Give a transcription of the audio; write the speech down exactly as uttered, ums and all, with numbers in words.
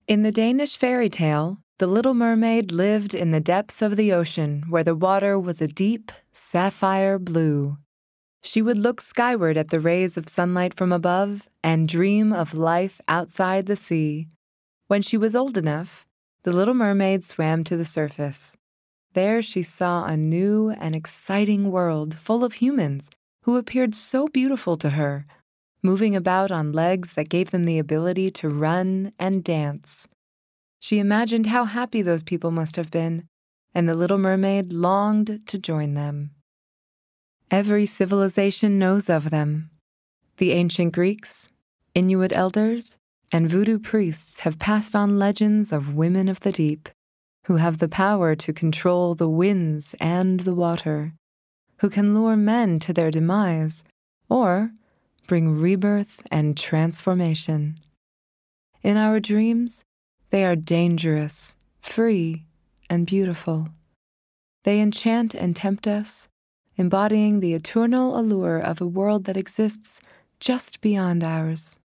In the Danish fairy tale, the little mermaid lived in the depths of the ocean where the water was a deep, sapphire blue. She would look skyward at the rays of sunlight from above and dream of life outside the sea. When she was old enough, the little mermaid swam to the surface. There she saw a new and exciting world full of humans who appeared so beautiful to her, moving about on legs that gave them the ability to run and dance. She imagined how happy those people must have been, and the little mermaid longed to join them. Every civilization knows of them. The ancient Greeks, Inuit elders, and voodoo priests have passed on legends of women of the deep, who have the power to control the winds and the water, who can lure men to their demise, or bring rebirth and transformation. In our dreams, they are dangerous, free, and beautiful. They enchant and tempt us, embodying the eternal allure of a world that exists just beyond ours.